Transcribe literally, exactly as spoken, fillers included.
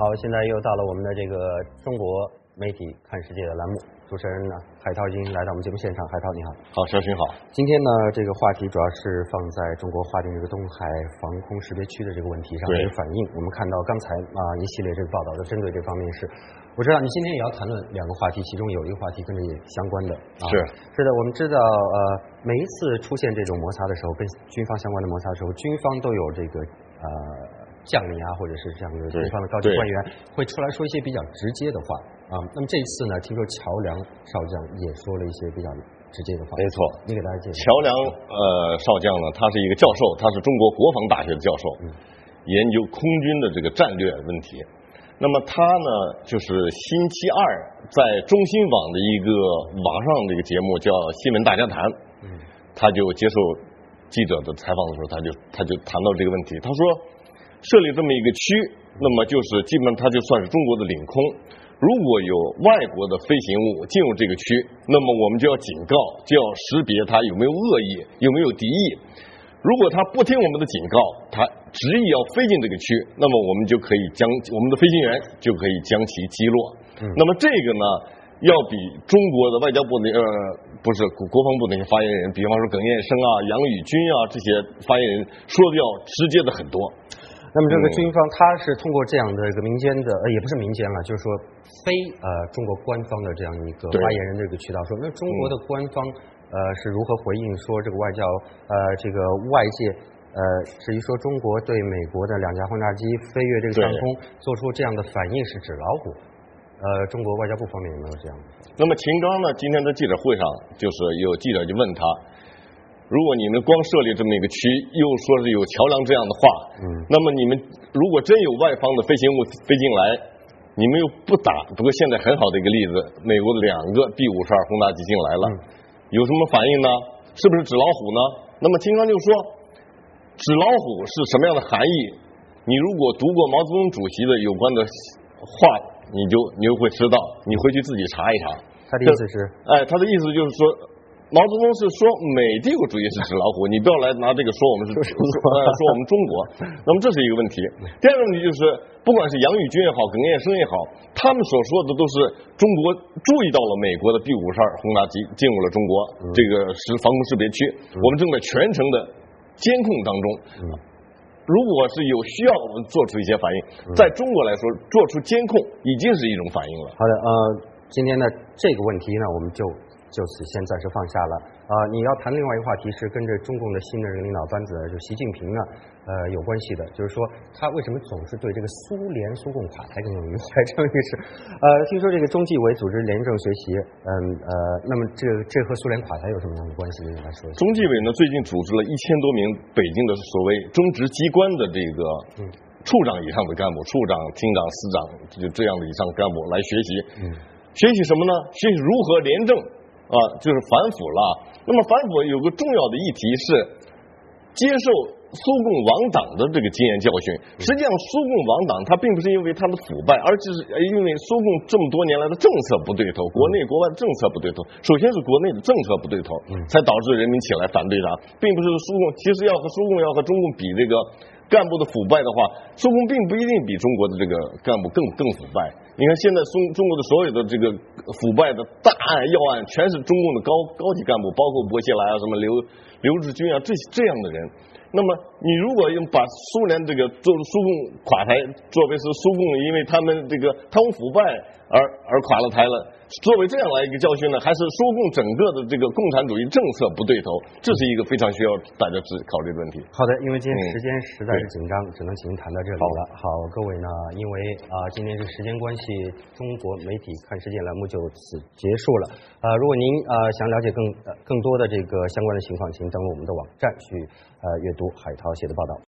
好，现在又到了我们的这个中国媒体看世界的栏目，主持人呢海涛已经来到我们节目现场，海涛你好。 好，小军好。 今天呢，这个话题主要是放在中国划定这个东海防空识别区的这个问题上的一个反应。我们看到刚才啊一系列这个报道的针对这方面是，我知道你今天也要谈论两个话题，其中有一个话题跟这也相关的。啊、 是是的，我们知道呃每一次出现这种摩擦的时候，跟军方相关的摩擦的时候，军方都有这个呃。将领啊，或者是这样的军方的高级官员会出来说一些比较直接的话啊。那么这一次呢，听说乔梁少将也说了一些比较直接的话。 没错， 你给大家介绍。 乔梁呃少将呢，他是一个教授，他是中国国防大学的教授，嗯、研究空军的这个战略问题。那么他呢，就是星期二在中新网的一个网上这个节目叫《新闻大家谈》，嗯，他就接受记者的采访的时候，他就他就谈到这个问题，他说。设立这么一个区，那么就是基本上它就算是中国的领空。如果有外国的飞行物进入这个区，那么我们就要警告，就要识别它有没有恶意，有没有敌意。如果它不听我们的警告，它执意要飞进这个区，那么我们就可以将我们的飞行员就可以将其击落。嗯、那么这个呢，要比中国的外交部的呃不是国防部那些发言人，比方说耿彦生啊、杨宇军啊这些发言人说的要直接的很多。 那么这个军方他是通过这样的一个民间的呃也不是民间了，就是说非呃中国官方的这样一个发言人这个渠道说，那中国的官方呃是如何回应说这个外交呃这个外界呃至于说中国对美国的两架轰炸机飞越这个上空做出这样的反应是纸老虎？呃，中国外交部方面有没有这样的？ 那么秦刚呢，今天在记者会上就是有记者就问他。如果你们光设立这么一个区，又说是有桥梁这样的话，嗯，那么你们如果真有外方的飞行物飞进来，你们又不打，不过现在很好的一个例子，美国的两个 B 五十二轰炸机进来了，嗯、有什么反应呢？是不是纸老虎呢？那么金刚就说，纸老虎是什么样的含义？你如果读过毛泽东主席的有关的话，你就你就会知道，你回去自己查一查。 他的意思是， 哎，他的意思就是说。毛泽东是说美帝国主义是纸老虎，你不要来拿这个说我们是说说我们中国。那么这是一个问题。第二个问题就是，不管是杨宇军也好，耿彦生也好，他们所说的都是中国注意到了美国的 B 五十二轰炸机进入了中国这个是防空识别区，我们正在全程的监控当中。如果是有需要，我们做出一些反应。在中国来说，做出监控已经是一种反应了。 好的，呃，今天的这个问题呢，我们就。就此先暂时放下了啊、呃！你要谈另外一个话题是跟着中共的新的这个领导班子，就习近平呢，呃，有关系的，就是说他为什么总是对这个苏联苏共垮台更有余怀这么一个事？呃，听说这个中纪委组织廉政学习，嗯呃，那么这个这和苏联垮台有什么样的关系？你来说一下。 中纪委呢，最近组织了一千多名北京的所谓中职机关的这个处长以上的干部，处长、厅长、司长就这样的以上干部来学习，嗯，学习什么呢？学习如何廉政。啊，就是反腐了。那么反腐有个重要的议题是接受苏共亡党的这个经验教训。实际上，苏共亡党它并不是因为它的腐败，而是因为苏共这么多年来的政策不对头，国内国外的政策不对头。首先是国内的政策不对头，才导致人民起来反对它，并不是苏共。其实要和苏共要和中共比这个干部的腐败的话，苏共并不一定比中国的这个干部更更腐败。你看现在中中国的所有的这个腐败的大案要案，全是中共的高高级干部，包括薄熙来啊、什么刘刘志军啊这这样的人。那么你如果用把苏联这个做苏共垮台作为是苏共因为他们这个贪污腐败而而垮了台了，作为这样来一个教训呢，还是苏共整个的这个共产主义政策不对头，这是一个非常需要大家考虑的问题。 好的，因为今天时间实在是紧张，嗯、只能请您谈到这里了。好，各位呢，因为啊、呃、今天是时间关系，中国媒体看世界栏目就此结束了。呃，如果您呃想了解更呃更多的这个相关的情况，请登录我们的网站去呃阅读海涛写的报道。